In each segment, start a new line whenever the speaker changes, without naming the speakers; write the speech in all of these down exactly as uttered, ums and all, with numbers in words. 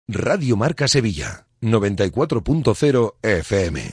Radio Marca Sevilla, noventa y cuatro punto cero F M.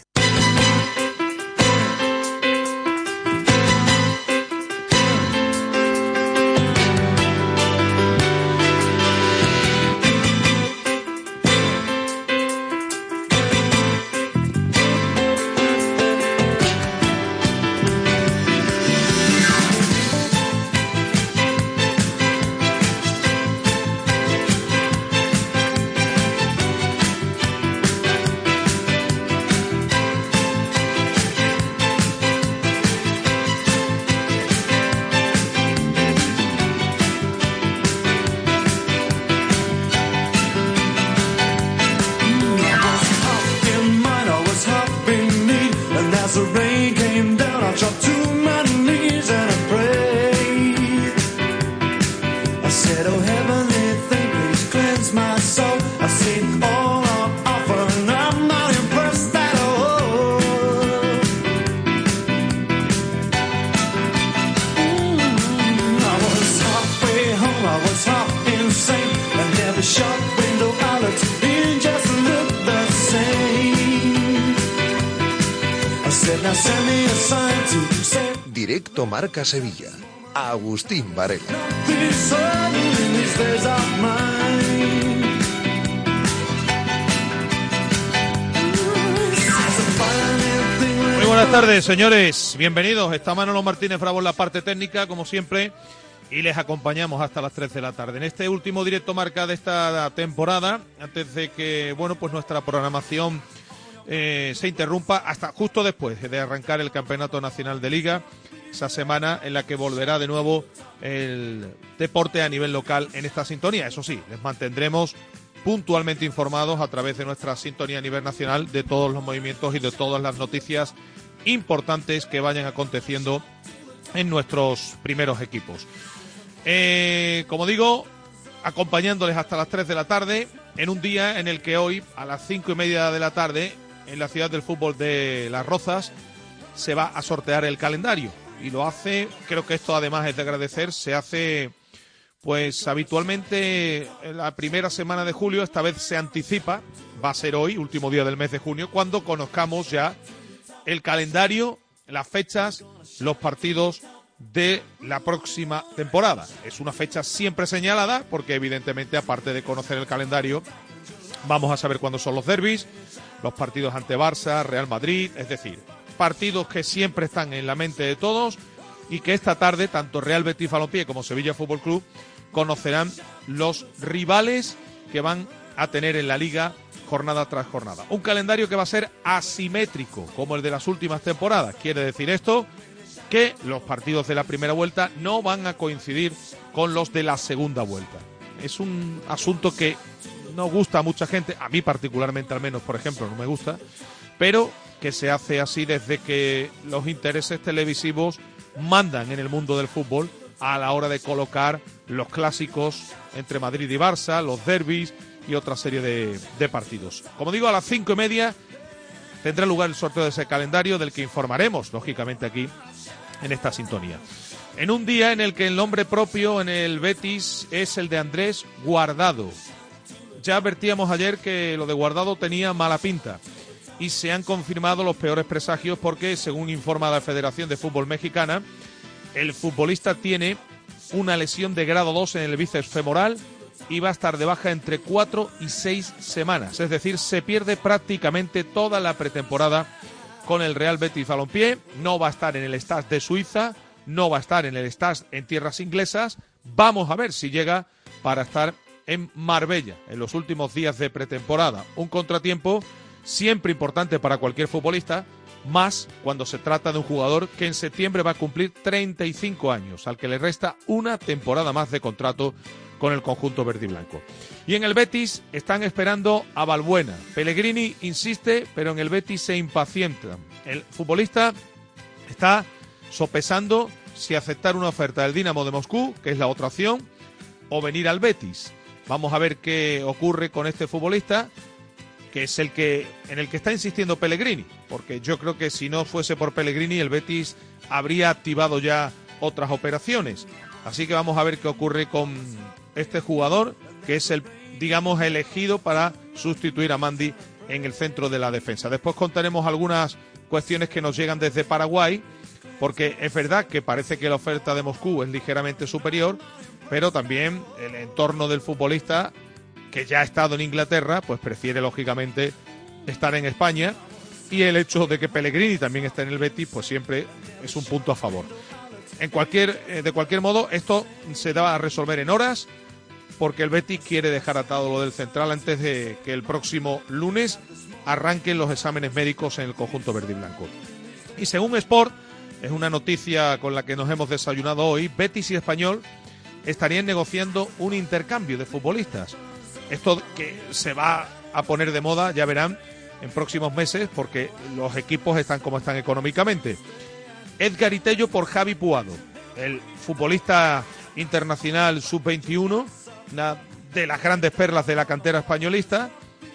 Directo Marca Sevilla. Agustín Varela.
Muy buenas tardes, señores. Bienvenidos. Está Manolo Martínez Bravo en la parte técnica, como siempre, y les acompañamos hasta las tres de la tarde. En este último Directo Marca de esta temporada, antes de que, bueno, pues nuestra programación eh, se interrumpa hasta justo después de arrancar el Campeonato Nacional de Liga, esa semana en la que volverá de nuevo el deporte a nivel local en esta sintonía. Eso sí, les mantendremos puntualmente informados a través de nuestra sintonía a nivel nacional de todos los movimientos y de todas las noticias importantes que vayan aconteciendo en nuestros primeros equipos. Eh, como digo, acompañándoles hasta las tres de la tarde, en un día en el que hoy, a las cinco y media de la tarde, en la ciudad del fútbol de Las Rozas, se va a sortear el calendario. Y lo hace, creo que esto además es de agradecer, se hace pues habitualmente en la primera semana de julio, esta vez se anticipa, va a ser hoy, último día del mes de junio, cuando conozcamos ya el calendario, las fechas, los partidos de la próxima temporada. Es una fecha siempre señalada porque evidentemente, aparte de conocer el calendario, vamos a saber cuándo son los derbis, los partidos ante Barça, Real Madrid, es decir, partidos que siempre están en la mente de todos y que esta tarde tanto Real Betis Balompié como Sevilla Fútbol Club conocerán los rivales que van a tener en la Liga jornada tras jornada. Un calendario que va a ser asimétrico como el de las últimas temporadas. Quiere decir esto que los partidos de la primera vuelta no van a coincidir con los de la segunda vuelta. Es un asunto que no gusta a mucha gente, a mí particularmente al menos, por ejemplo, no me gusta, pero que se hace así desde que los intereses televisivos mandan en el mundo del fútbol a la hora de colocar los clásicos entre Madrid y Barça, los derbis y otra serie de, de partidos. Como digo, a las cinco y media tendrá lugar el sorteo de ese calendario del que informaremos, lógicamente, aquí en esta sintonía. En un día en el que el nombre propio en el Betis es el de Andrés Guardado. Ya advertíamos ayer que lo de Guardado tenía mala pinta y se han confirmado los peores presagios porque, según informa la Federación de Fútbol Mexicana, el futbolista tiene una lesión de grado dos en el bíceps femoral y va a estar de baja entre cuatro y seis semanas. Es decir, se pierde prácticamente toda la pretemporada con el Real Betis Balompié. No va a estar en el Stade de Suiza, no va a estar en el Stade en tierras inglesas. Vamos a ver si llega para estar en Marbella en los últimos días de pretemporada. Un contratiempo siempre importante para cualquier futbolista, más cuando se trata de un jugador que en septiembre va a cumplir treinta y cinco años, al que le resta una temporada más de contrato con el conjunto verde y blanco. Y en el Betis están esperando a Valbuena. Pellegrini insiste, pero en el Betis se impacientan. El futbolista está sopesando si aceptar una oferta del Dinamo de Moscú, que es la otra opción, o venir al Betis. Vamos a ver qué ocurre con este futbolista, que es el que en el que está insistiendo Pellegrini, porque yo creo que si no fuese por Pellegrini el Betis habría activado ya otras operaciones. Así que vamos a ver qué ocurre con este jugador, que es el digamos, elegido para sustituir a Mandi en el centro de la defensa. Después contaremos algunas cuestiones que nos llegan desde Paraguay, porque es verdad que parece que la oferta de Moscú es ligeramente superior, pero también el entorno del futbolista, que ya ha estado en Inglaterra, pues prefiere lógicamente estar en España, y el hecho de que Pellegrini también esté en el Betis, pues siempre es un punto a favor. En cualquier, de cualquier modo, esto se va a resolver en horas, porque el Betis quiere dejar atado lo del central antes de que el próximo lunes arranquen los exámenes médicos en el conjunto verde y blanco. Y según Sport, es una noticia con la que nos hemos desayunado hoy, Betis y Español estarían negociando un intercambio de futbolistas. Esto que se va a poner de moda, ya verán, en próximos meses, porque los equipos están como están económicamente. Edgar Itello por Javi Puado, el futbolista internacional sub veintiuno, una de las grandes perlas de la cantera españolista,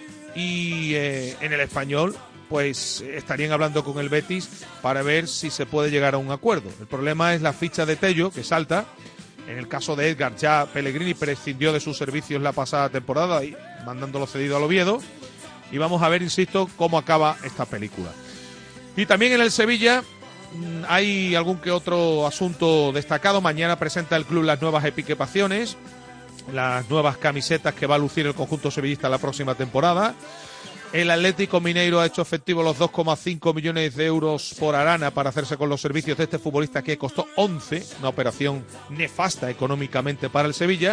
y eh, en el Español pues estarían hablando con el Betis para ver si se puede llegar a un acuerdo. El problema es la ficha de Tello, que salta. En el caso de Edgar, ya Pellegrini prescindió de sus servicios la pasada temporada y mandándolo cedido al Oviedo. Y vamos a ver, insisto, cómo acaba esta película. Y también en el Sevilla hay algún que otro asunto destacado. Mañana presenta el club las nuevas equipaciones, las nuevas camisetas que va a lucir el conjunto sevillista la próxima temporada. El Atlético Mineiro ha hecho efectivo los dos coma cinco millones de euros por Arana para hacerse con los servicios de este futbolista que costó once, una operación nefasta económicamente para el Sevilla.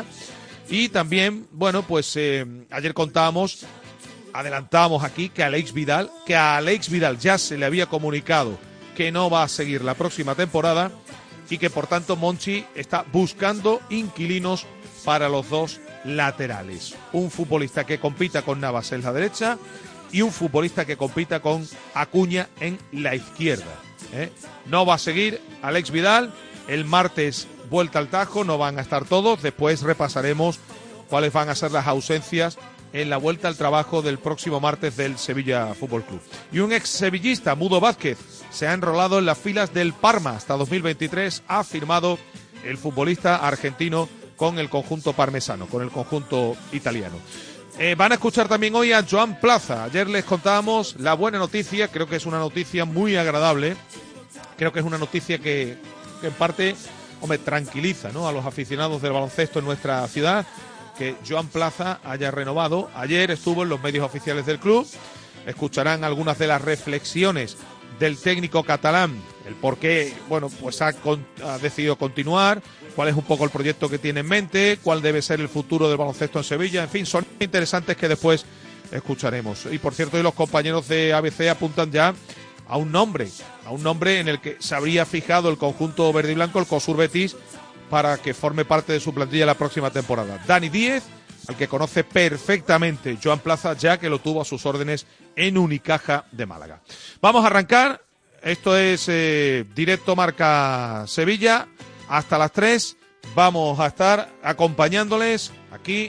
Y también, bueno, pues eh, ayer contábamos, adelantábamos aquí que Alex Vidal, que a Alex Vidal ya se le había comunicado que no va a seguir la próxima temporada y que por tanto Monchi está buscando inquilinos para los dos laterales. Un futbolista que compita con Navas en la derecha y un futbolista que compita con Acuña en la izquierda. ¿eh? No va a seguir Alex Vidal. El martes vuelta al Tajo, no van a estar todos. Después repasaremos cuáles van a ser las ausencias en la vuelta al trabajo del próximo martes del Sevilla Fútbol Club. Y un ex sevillista, Mudo Vázquez, se ha enrolado en las filas del Parma. Hasta dos mil veintitrés ha firmado el futbolista argentino con el conjunto parmesano, con el conjunto italiano. Eh, van a escuchar también hoy a Joan Plaza. Ayer les contábamos la buena noticia, creo que es una noticia muy agradable, creo que es una noticia que, que en parte, hombre, tranquiliza, ¿no?, a los aficionados del baloncesto en nuestra ciudad, que Joan Plaza haya renovado. Ayer estuvo en los medios oficiales del club, escucharán algunas de las reflexiones del técnico catalán, el por qué, bueno, pues ha, con, ha decidido continuar, cuál es un poco el proyecto que tiene en mente, cuál debe ser el futuro del baloncesto en Sevilla, en fin, son interesantes que después escucharemos. Y por cierto, hoy los compañeros de A B C apuntan ya a un nombre, a un nombre en el que se habría fijado el conjunto verde y blanco, el COSUR Betis, para que forme parte de su plantilla la próxima temporada. Dani Díez, al que conoce perfectamente Joan Plaza, ya que lo tuvo a sus órdenes en Unicaja de Málaga. Vamos a arrancar, esto es eh, Directo Marca Sevilla, hasta las tres vamos a estar acompañándoles aquí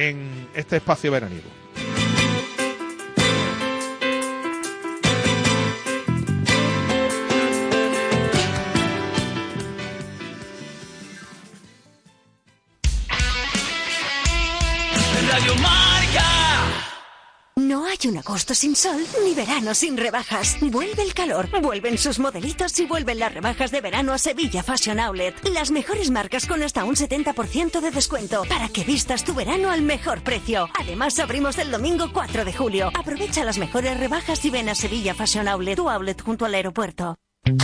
en este espacio veraniego.
Radio Marca.
No hay un agosto sin sol, ni verano sin rebajas. Vuelve el calor, vuelven sus modelitos y vuelven las rebajas de verano a Sevilla Fashion Outlet. Las mejores marcas con hasta un setenta por ciento de descuento, para que vistas tu verano al mejor precio. Además, abrimos el domingo cuatro de julio. Aprovecha las mejores rebajas y ven a Sevilla Fashion Outlet, tu outlet junto al aeropuerto.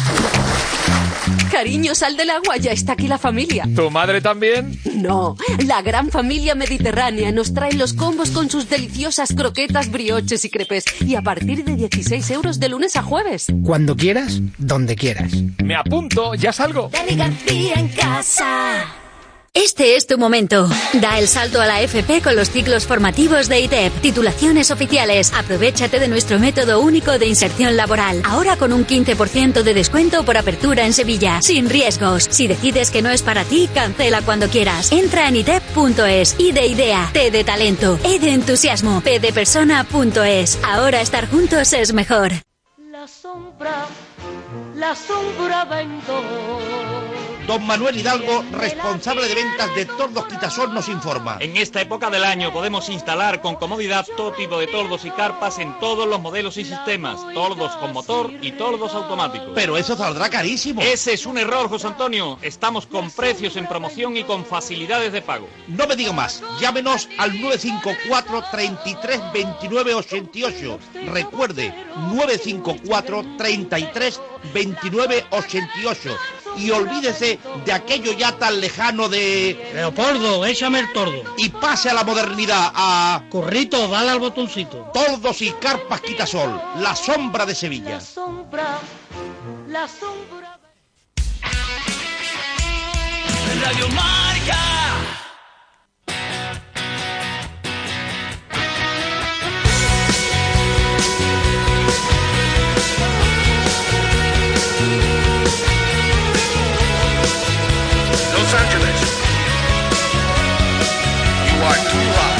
Cariño, sal del agua, ya está aquí la familia.
¿Tu madre también?
No, la gran familia mediterránea nos trae los combos con sus deliciosas croquetas, brioches y crepes. Y a partir de dieciséis euros de lunes a jueves.
Cuando quieras, donde quieras.
Me apunto, ya salgo.
Dani García en casa.
Este es tu momento. Da el salto a la F P con los ciclos formativos de I T E P. Titulaciones oficiales. Aprovechate de nuestro método único de inserción laboral. Ahora con un quince por ciento de descuento por apertura en Sevilla. Sin riesgos. Si decides que no es para ti, cancela cuando quieras. Entra en itep punto es. I de idea, T de talento, E de entusiasmo, P de persona punto es. Ahora estar juntos es mejor.
La sombra, la sombra vendó. Don Manuel Hidalgo, responsable de ventas de Tordos Quitasol, nos informa.
En esta época del año podemos instalar con comodidad todo tipo de tordos y carpas en todos los modelos y sistemas. Tordos con motor y tordos automáticos.
Pero eso saldrá carísimo.
Ese es un error, José Antonio. Estamos con precios en promoción y con facilidades de pago.
No me diga más. Llámenos al nueve cinco cuatro, treinta y tres, veintinueve, ochenta y ocho. Recuerde, nueve cinco cuatro, treinta y tres, veintinueve, ochenta y ocho. Y olvídese de aquello ya tan lejano de...
Leopoldo, échame el tordo.
Y pase a la modernidad, a...
Currito, dale al botoncito.
Tordos y carpas Quitasol, la sombra de Sevilla.
La sombra, la sombra... Radio Marca.
Los Angeles, you are too hot.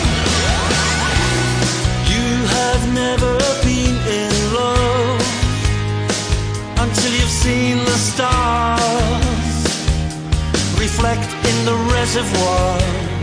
You have never been in love until you've seen the stars reflect in the reservoir.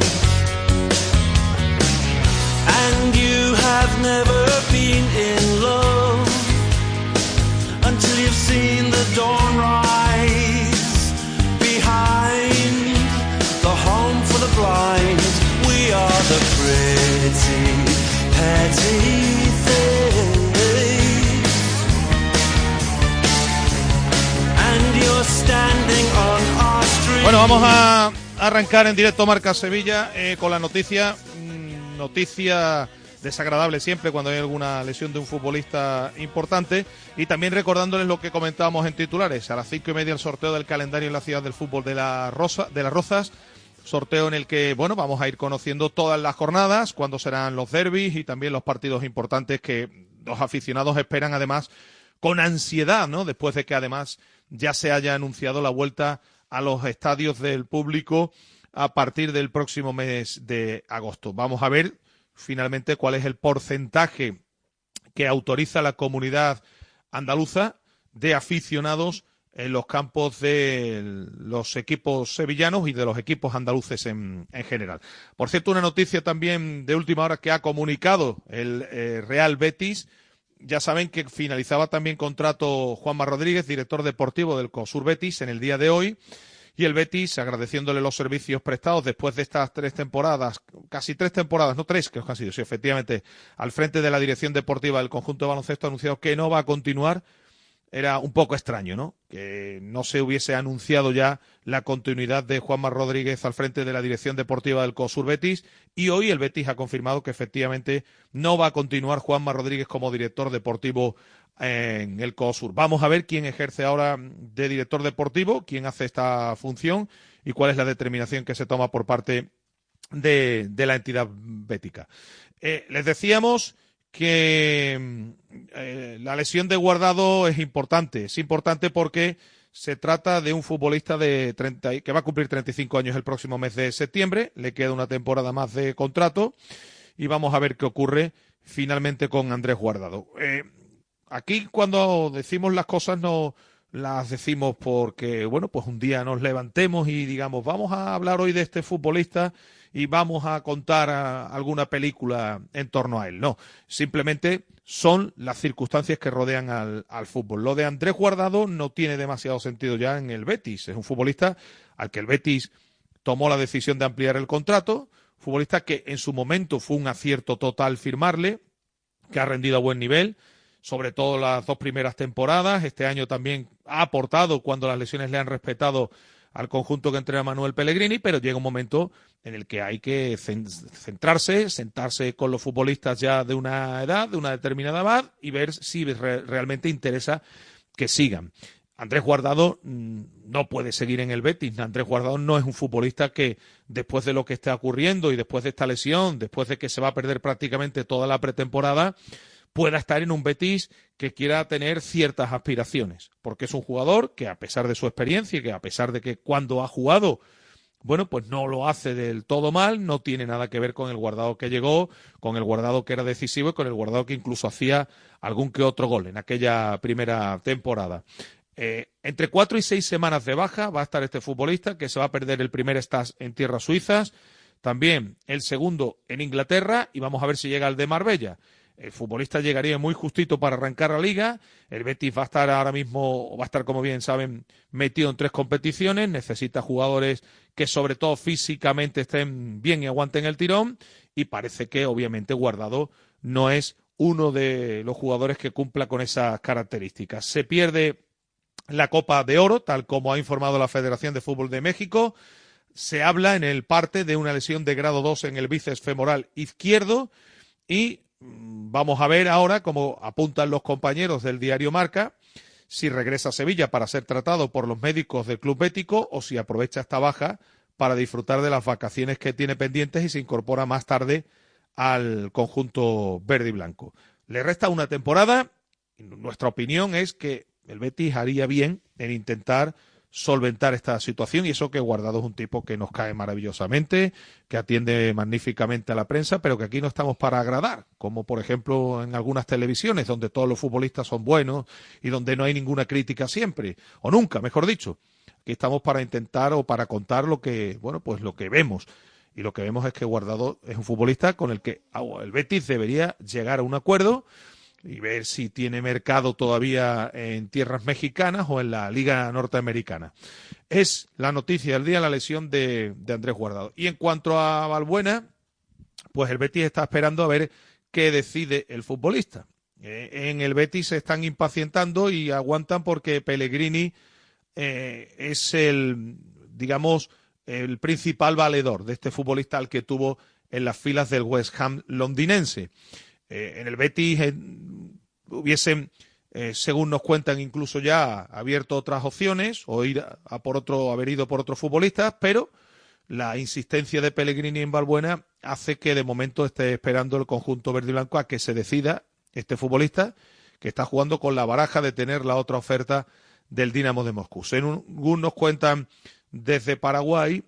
And you have never been in love until you've seen the dawn rise behind the home for the blind. We are the pretty, petty things, and you're standing on our street.
Bueno, vamos a arrancar en directo Marca Sevilla eh, con la noticia, mmm, noticia desagradable siempre cuando hay alguna lesión de un futbolista importante, y también recordándoles lo que comentábamos en titulares. A las cinco y media el sorteo del calendario en la ciudad del fútbol de, la Rosa, de Las Rozas, sorteo en el que, bueno, vamos a ir conociendo todas las jornadas, cuándo serán los derbis y también los partidos importantes que los aficionados esperan además con ansiedad, ¿no? Después de que además ya se haya anunciado la vuelta a los estadios del público a partir del próximo mes de agosto. Vamos a ver finalmente cuál es el porcentaje que autoriza la comunidad andaluza de aficionados en los campos de los equipos sevillanos y de los equipos andaluces en, en general. Por cierto, una noticia también de última hora que ha comunicado el eh, Real Betis. Ya saben que finalizaba también contrato Juanma Rodríguez, director deportivo del COSUR Betis, en el día de hoy. Y el Betis, agradeciéndole los servicios prestados después de estas tres temporadas, casi tres temporadas, no tres, creo que han sido, sí, efectivamente, al frente de la dirección deportiva del conjunto de baloncesto, ha anunciado que no va a continuar. Era un poco extraño, ¿no? Que no se hubiese anunciado ya la continuidad de Juanma Rodríguez al frente de la dirección deportiva del COSUR Betis, y hoy el Betis ha confirmado que efectivamente no va a continuar Juanma Rodríguez como director deportivo en el COSUR. Vamos a ver quién ejerce ahora de director deportivo, quién hace esta función y cuál es la determinación que se toma por parte de, de la entidad bética. Eh, les decíamos que eh, la lesión de Guardado es importante. Es importante porque se trata de un futbolista de treinta, que va a cumplir treinta y cinco años el próximo mes de septiembre. Le queda una temporada más de contrato y vamos a ver qué ocurre finalmente con Andrés Guardado. Eh, aquí cuando decimos las cosas no las decimos porque, bueno, pues un día nos levantemos y digamos, vamos a hablar hoy de este futbolista y vamos a contar a alguna película en torno a él. No, simplemente son las circunstancias que rodean al, al fútbol. Lo de Andrés Guardado no tiene demasiado sentido ya en el Betis. Es un futbolista al que el Betis tomó la decisión de ampliar el contrato, futbolista que en su momento fue un acierto total firmarle, que ha rendido a buen nivel, sobre todo las dos primeras temporadas. Este año también ha aportado cuando las lesiones le han respetado al conjunto que entrena Manuel Pellegrini, pero llega un momento en el que hay que centrarse, sentarse con los futbolistas ya de una edad, de una determinada edad, y ver si re- realmente interesa que sigan. Andrés Guardado mmm, no puede seguir en el Betis. Andrés Guardado no es un futbolista que, después de lo que está ocurriendo y después de esta lesión, después de que se va a perder prácticamente toda la pretemporada, pueda estar en un Betis que quiera tener ciertas aspiraciones, porque es un jugador que, a pesar de su experiencia y que a pesar de que cuando ha jugado, bueno, pues no lo hace del todo mal, no tiene nada que ver con el Guardado que llegó, con el Guardado que era decisivo y con el Guardado que incluso hacía algún que otro gol en aquella primera temporada. Eh, entre cuatro y seis semanas de baja va a estar este futbolista, que se va a perder el primer stage en tierras suizas, también el segundo en Inglaterra, y vamos a ver si llega el de Marbella. El futbolista llegaría muy justito para arrancar la liga. El Betis va a estar ahora mismo, va a estar, como bien saben, metido en tres competiciones. Necesita jugadores que sobre todo físicamente estén bien y aguanten el tirón. Y parece que obviamente Guardado no es uno de los jugadores que cumpla con esas características. Se pierde la Copa de Oro, tal como ha informado la Federación de Fútbol de México. Se habla en el parte de una lesión de grado dos en el bíceps femoral izquierdo y vamos a ver ahora, como apuntan los compañeros del diario Marca, si regresa a Sevilla para ser tratado por los médicos del Club Bético o si aprovecha esta baja para disfrutar de las vacaciones que tiene pendientes y se incorpora más tarde al conjunto verde y blanco. Le resta una temporada y nuestra opinión es que el Betis haría bien en intentar solventar esta situación, y eso que Guardado es un tipo que nos cae maravillosamente, que atiende magníficamente a la prensa, pero que aquí no estamos para agradar, como por ejemplo en algunas televisiones donde todos los futbolistas son buenos y donde no hay ninguna crítica siempre, o nunca, mejor dicho. Aquí estamos para intentar o para contar lo que, bueno, pues lo que vemos, y lo que vemos es que Guardado es un futbolista con el que el Betis debería llegar a un acuerdo y ver si tiene mercado todavía en tierras mexicanas o en la Liga Norteamericana. Es la noticia del día, la lesión de, de Andrés Guardado. Y en cuanto a Balbuena, pues el Betis está esperando a ver qué decide el futbolista. Eh, en el Betis se están impacientando y aguantan porque Pellegrini eh, es el, digamos, el principal valedor de este futbolista al que tuvo en las filas del West Ham londinense. Eh, en el Betis eh, hubiesen, eh, según nos cuentan, incluso ya abierto otras opciones o ir a, a por otro, haber ido por otros futbolistas, pero la insistencia de Pellegrini en Balbuena hace que de momento esté esperando el conjunto verde y blanco a que se decida este futbolista, que está jugando con la baraja de tener la otra oferta del Dinamo de Moscú. Según nos cuentan desde Paraguay,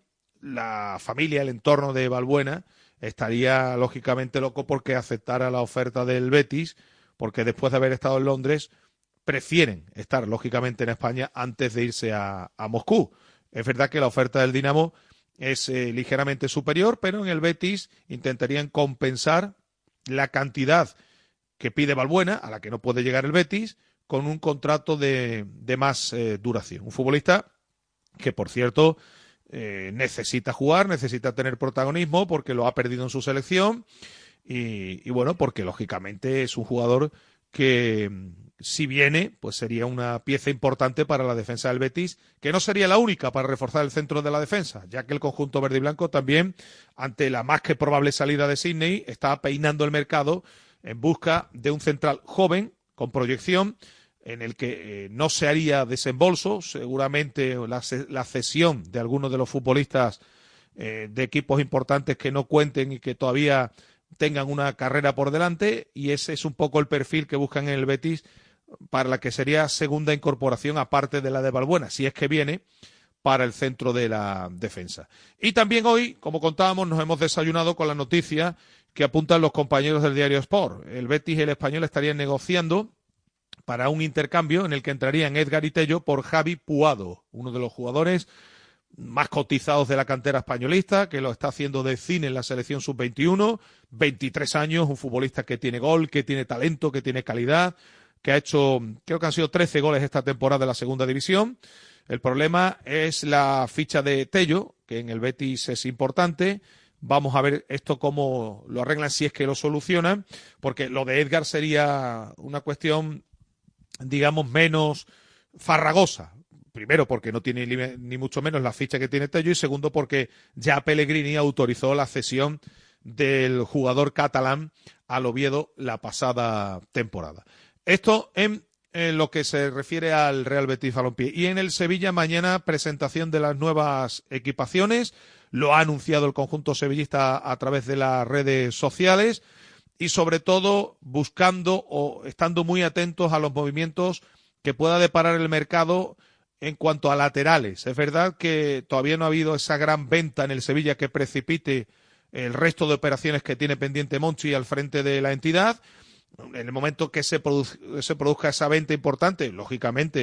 la familia, el entorno de Balbuena estaría lógicamente loco porque aceptara la oferta del Betis, porque después de haber estado en Londres prefieren estar lógicamente en España antes de irse a, a Moscú. Es verdad que la oferta del Dinamo es eh, ligeramente superior, pero en el Betis intentarían compensar la cantidad que pide Balbuena, a la que no puede llegar el Betis, con un contrato de, de más eh, duración. Un futbolista que, por cierto, Eh, necesita jugar, necesita tener protagonismo porque lo ha perdido en su selección y, y bueno, porque lógicamente es un jugador que si viene, pues sería una pieza importante para la defensa del Betis, que no sería la única para reforzar el centro de la defensa, ya que el conjunto verde y blanco también, ante la más que probable salida de Sydney, está peinando el mercado en busca de un central joven, con proyección, en el que eh, no se haría desembolso, seguramente la, la cesión de algunos de los futbolistas eh, de equipos importantes que no cuenten y que todavía tengan una carrera por delante, y ese es un poco el perfil que buscan en el Betis para la que sería segunda incorporación, aparte de la de Balbuena, si es que viene, para el centro de la defensa. Y también hoy, como contábamos, nos hemos desayunado con la noticia que apuntan los compañeros del diario Sport. El Betis y el Español estarían negociando para un intercambio en el que entrarían Edgar y Tello por Javi Puado, uno de los jugadores más cotizados de la cantera españolista, que lo está haciendo de cine en la selección sub veintiuno, veintitrés años, un futbolista que tiene gol, que tiene talento, que tiene calidad, que ha hecho, creo que han sido trece goles esta temporada en la segunda división. El problema es la ficha de Tello, que en el Betis es importante. Vamos a ver esto cómo lo arreglan, si es que lo solucionan, porque lo de Edgar sería una cuestión, digamos, menos farragosa. Primero, porque no tiene ni mucho menos la ficha que tiene Tello, y segundo, porque ya Pellegrini autorizó la cesión del jugador catalán al Oviedo la pasada temporada. Esto en, en lo que se refiere al Real Betis Balompié. Y en el Sevilla, mañana presentación de las nuevas equipaciones. Lo ha anunciado el conjunto sevillista a través de las redes sociales. Y sobre todo buscando o estando muy atentos a los movimientos que pueda deparar el mercado en cuanto a laterales. Es verdad que todavía no ha habido esa gran venta en el Sevilla que precipite el resto de operaciones que tiene pendiente Monchi al frente de la entidad. En el momento que se, produ- se produzca esa venta importante, lógicamente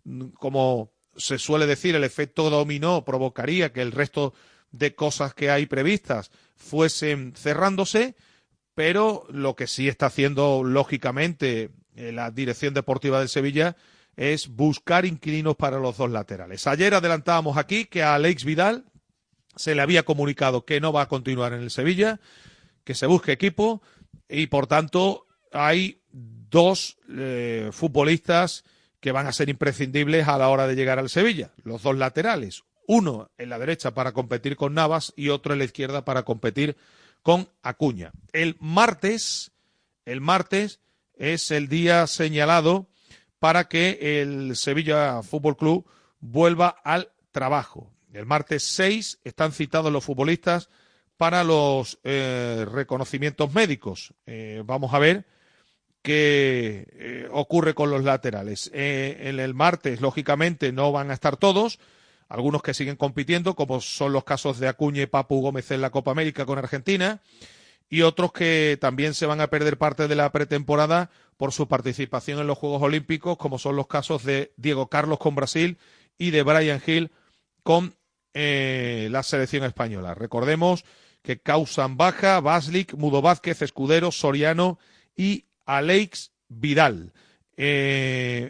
como se suele decir, el efecto dominó provocaría que el resto de cosas que hay previstas fuesen cerrándose, pero lo que sí está haciendo, lógicamente, la dirección deportiva del Sevilla es buscar inquilinos para los dos laterales. Ayer adelantábamos aquí que a Alex Vidal se le había comunicado que no va a continuar en el Sevilla, que se busque equipo y, por tanto, hay dos eh, futbolistas que van a ser imprescindibles a la hora de llegar al Sevilla, los dos laterales, uno en la derecha para competir con Navas y otro en la izquierda para competir con Acuña. El martes, el martes es el día señalado para que el Sevilla Fútbol Club vuelva al trabajo. El martes seis están citados los futbolistas para los eh, reconocimientos médicos. Eh, vamos a ver qué eh, ocurre con los laterales. Eh, en el martes, lógicamente, no van a estar todos. Algunos que siguen compitiendo, como son los casos de Acuña y Papu Gómez en la Copa América con Argentina, y otros que también se van a perder parte de la pretemporada por su participación en los Juegos Olímpicos, como son los casos de Diego Carlos con Brasil y de Brian Hill con eh, la selección española. Recordemos que causan baja Baslik, Mudo Vázquez, Escudero, Soriano y Alex Vidal. Eh,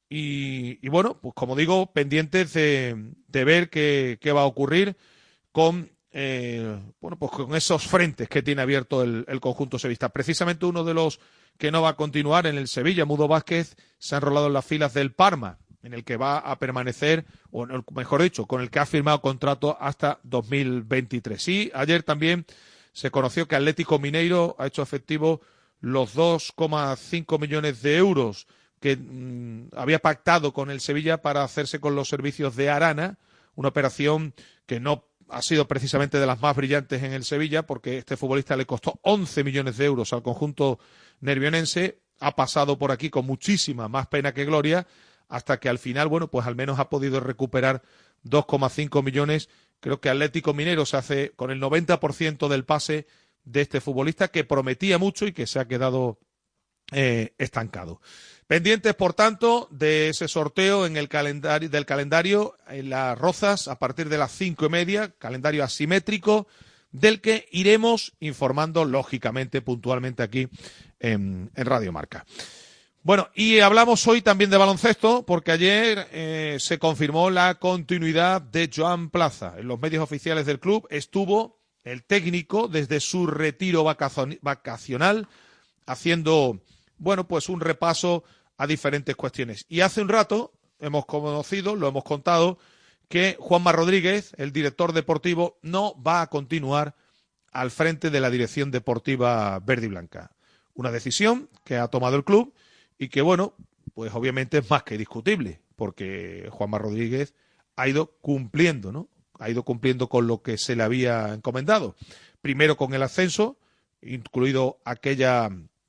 y, y bueno, pues como digo, pendientes de, de ver qué, qué va a ocurrir con eh, bueno, pues con esos frentes que tiene abierto el, el conjunto sevillista. Precisamente uno de los que no va a continuar en el Sevilla, Mudo Vázquez, se ha enrolado en las filas del Parma, en el que va a permanecer, o mejor dicho, con el que ha firmado contrato hasta dos mil veintitrés. Y ayer también se conoció que Atlético Mineiro ha hecho efectivo los dos coma cinco millones de euros que mmm, había pactado con el Sevilla para hacerse con los servicios de Arana, una operación que no ha sido precisamente de las más brillantes en el Sevilla, porque este futbolista le costó once millones de euros al conjunto nervionense, ha pasado por aquí con muchísima más pena que gloria, hasta que al final, bueno, pues al menos ha podido recuperar dos coma cinco millones. Creo que Atlético Mineiro se hace con el noventa por ciento del pase de este futbolista, que prometía mucho y que se ha quedado eh, estancado. Pendientes, por tanto, de ese sorteo en el calendario, del calendario en Las Rozas a partir de las cinco y media, calendario asimétrico, del que iremos informando, lógicamente, puntualmente aquí en, en Radio Marca. Bueno, y hablamos hoy también de baloncesto, porque ayer eh, se confirmó la continuidad de Joan Plaza. En los medios oficiales del club estuvo el técnico desde su retiro vacacional haciendo, bueno, pues un repaso a diferentes cuestiones. Y hace un rato hemos conocido, lo hemos contado, que Juanma Rodríguez, el director deportivo, no va a continuar al frente de la dirección deportiva verde y blanca. Una decisión que ha tomado el club y que, bueno, pues obviamente es más que discutible, porque Juanma Rodríguez ha ido cumpliendo, ¿no? Ha ido cumpliendo con lo que se le había encomendado. Primero con el ascenso, incluido aquella,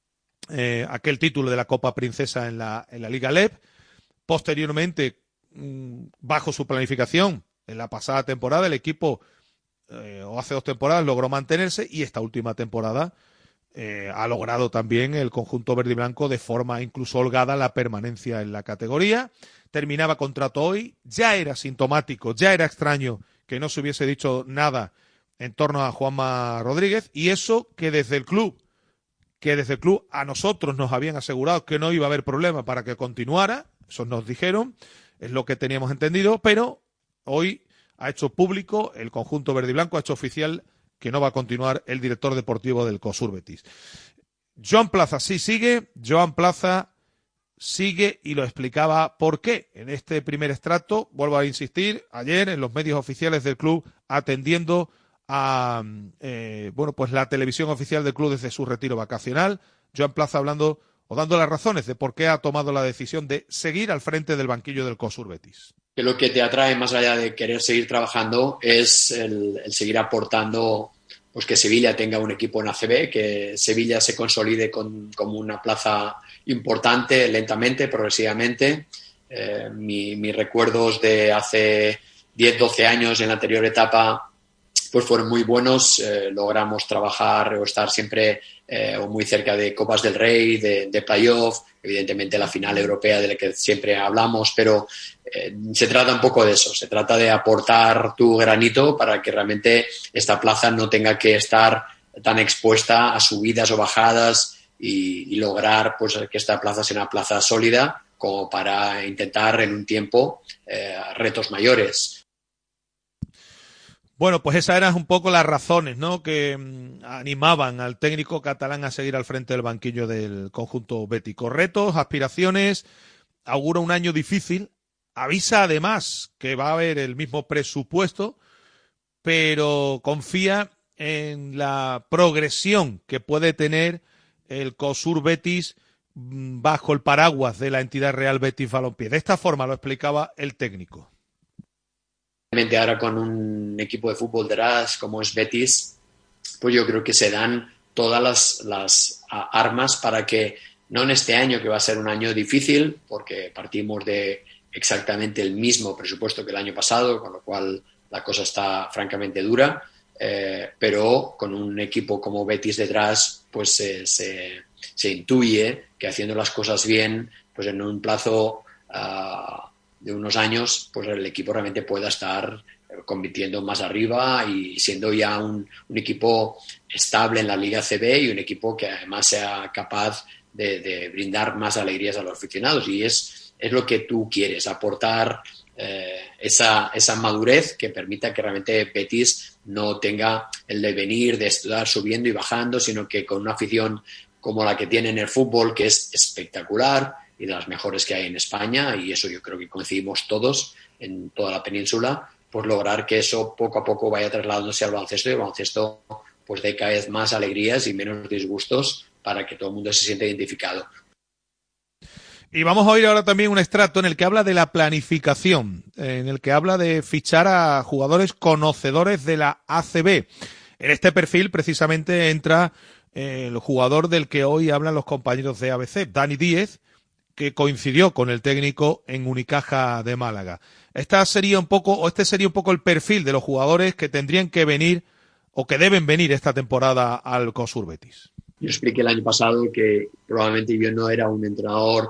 eh, aquel título de la Copa Princesa en la, en la Liga L E P. Posteriormente, mmm, bajo su planificación, en la pasada temporada, el equipo, eh, o hace dos temporadas, logró mantenerse, y esta última temporada eh, ha logrado también el conjunto verde y blanco de forma incluso holgada la permanencia en la categoría. Terminaba contrato hoy, ya era sintomático, ya era extraño que no se hubiese dicho nada en torno a Juanma Rodríguez, y eso que desde el club, que desde el club a nosotros nos habían asegurado que no iba a haber problema para que continuara, eso nos dijeron, es lo que teníamos entendido, pero hoy ha hecho público, el conjunto verde y blanco ha hecho oficial que no va a continuar el director deportivo del COSUR Betis. Joan Plaza sí sigue, Joan Plaza sigue, y lo explicaba por qué. En este primer extracto, vuelvo a insistir, ayer en los medios oficiales del club, atendiendo a eh, bueno, pues la televisión oficial del club desde su retiro vacacional, Joan Plaza hablando o dando las razones de por qué ha tomado la decisión de seguir al frente del banquillo del COSUR Betis.
Que lo que te atrae, más allá de querer seguir trabajando, es el, el seguir aportando, pues que Sevilla tenga un equipo en A C B, que Sevilla se consolide con, como una plaza importante, lentamente, progresivamente. Eh, mi, mis recuerdos de hace diez, doce años, en la anterior etapa, pues fueron muy buenos. Eh, logramos trabajar o estar siempre eh, muy cerca de Copas del Rey, de, de playoff, evidentemente la final europea de la que siempre hablamos, pero eh, se trata un poco de eso, se trata de aportar tu granito para que realmente esta plaza no tenga que estar tan expuesta a subidas o bajadas y, y lograr pues que esta plaza sea una plaza sólida como para intentar en un tiempo eh, retos mayores.
Bueno, pues esas eran un poco las razones, ¿no?, que mmm, animaban al técnico catalán a seguir al frente del banquillo del conjunto bético. Retos, aspiraciones, augura un año difícil, avisa además que va a haber el mismo presupuesto, pero confía en la progresión que puede tener el COSUR Betis mmm, bajo el paraguas de la entidad Real Betis Balompié. De esta forma lo explicaba el técnico.
Ahora con un equipo de fútbol detrás como es Betis, pues yo creo que se dan todas las, las armas para que, no en este año que va a ser un año difícil, porque partimos de exactamente el mismo presupuesto que el año pasado, con lo cual la cosa está francamente dura, eh, pero con un equipo como Betis detrás, pues se, se, se intuye que haciendo las cosas bien, pues en un plazo Uh, de unos años, pues el equipo realmente pueda estar compitiendo más arriba y siendo ya un, un equipo estable en la Liga A C B y un equipo que además sea capaz de, de brindar más alegrías a los aficionados. Y es, es lo que tú quieres, aportar eh, esa, esa madurez que permita que realmente Betis no tenga el devenir de estar subiendo y bajando, sino que con una afición como la que tiene en el fútbol, que es espectacular y de las mejores que hay en España, y eso yo creo que coincidimos todos en toda la península, pues lograr que eso poco a poco vaya trasladándose al baloncesto y el baloncesto pues dé cada vez más alegrías y menos disgustos para que todo el mundo se sienta identificado.
Y vamos a oír ahora también un extracto en el que habla de la planificación, en el que habla de fichar a jugadores conocedores de la A C B. En este perfil precisamente entra eh, el jugador del que hoy hablan los compañeros de A B C, Dani Díez, que coincidió con el técnico en Unicaja de Málaga. Esta sería un poco, o este sería un poco el perfil de los jugadores que tendrían que venir o que deben venir esta temporada al COSUR Betis.
Yo expliqué el año pasado que probablemente yo no era un entrenador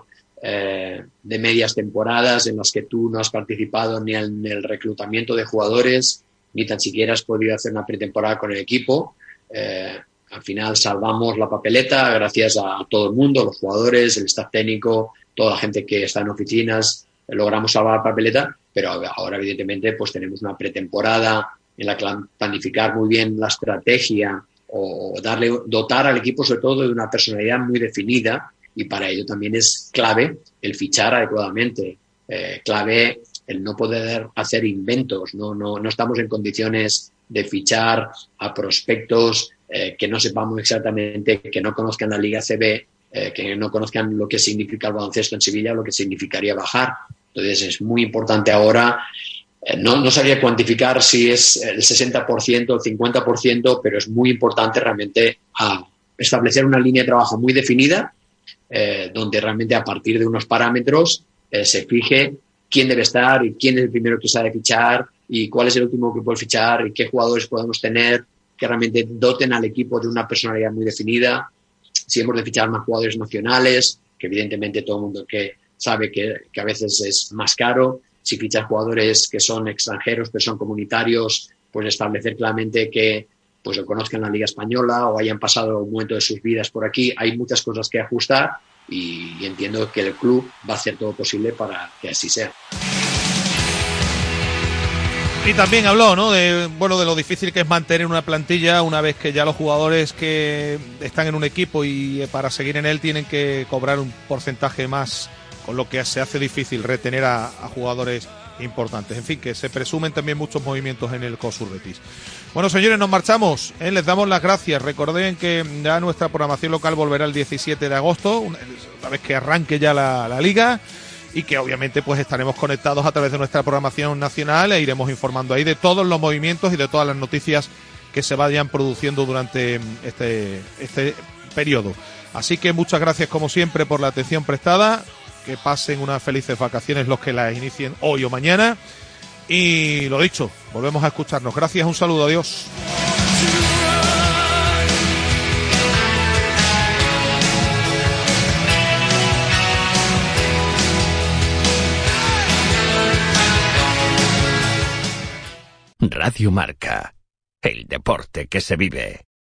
eh, de medias temporadas en las que tú no has participado ni en el reclutamiento de jugadores, ni tan siquiera has podido hacer una pretemporada con el equipo. Eh, Al final salvamos la papeleta gracias a todo el mundo, los jugadores, el staff técnico, toda la gente que está en oficinas, logramos salvar la papeleta, pero ahora evidentemente pues tenemos una pretemporada en la que planificar muy bien la estrategia o darle, dotar al equipo sobre todo de una personalidad muy definida, y para ello también es clave el fichar adecuadamente, eh, clave el no poder hacer inventos, no, no, no estamos en condiciones de fichar a prospectos eh, que no sepamos exactamente, que no conozcan la Liga A C B, eh, que no conozcan lo que significa el baloncesto en Sevilla, lo que significaría bajar. Entonces es muy importante ahora, eh, no, no sabría cuantificar si es el sesenta por ciento, el cincuenta por ciento, pero es muy importante realmente a establecer una línea de trabajo muy definida, eh, donde realmente a partir de unos parámetros eh, se fije quién debe estar y quién es el primero que se ha de fichar y cuál es el último que puede fichar y qué jugadores podemos tener que realmente doten al equipo de una personalidad muy definida. Si hemos de fichar más jugadores nacionales, que evidentemente todo el mundo que sabe que, que a veces es más caro. Si fichas jugadores que son extranjeros, pero son comunitarios, pues establecer claramente que pues lo conozcan la Liga Española o hayan pasado un momento de sus vidas por aquí. Hay muchas cosas que ajustar y, y entiendo que el club va a hacer todo posible para que así sea.
Y también habló, ¿no?, de bueno de lo difícil que es mantener una plantilla una vez que ya los jugadores que están en un equipo y para seguir en él tienen que cobrar un porcentaje más, con lo que se hace difícil retener a, a jugadores importantes. En fin, que se presumen también muchos movimientos en el COSUR Betis. Bueno, señores, nos marchamos, ¿eh? Les damos las gracias. Recuerden que ya nuestra programación local volverá el diecisiete de agosto, una vez que arranque ya la, la liga, y que obviamente pues estaremos conectados a través de nuestra programación nacional e iremos informando ahí de todos los movimientos y de todas las noticias que se vayan produciendo durante este, este periodo. Así que muchas gracias como siempre por la atención prestada, que pasen unas felices vacaciones los que las inicien hoy o mañana, Y lo dicho, volvemos a escucharnos. Gracias, un saludo, adiós.
Radio Marca, el deporte que se vive.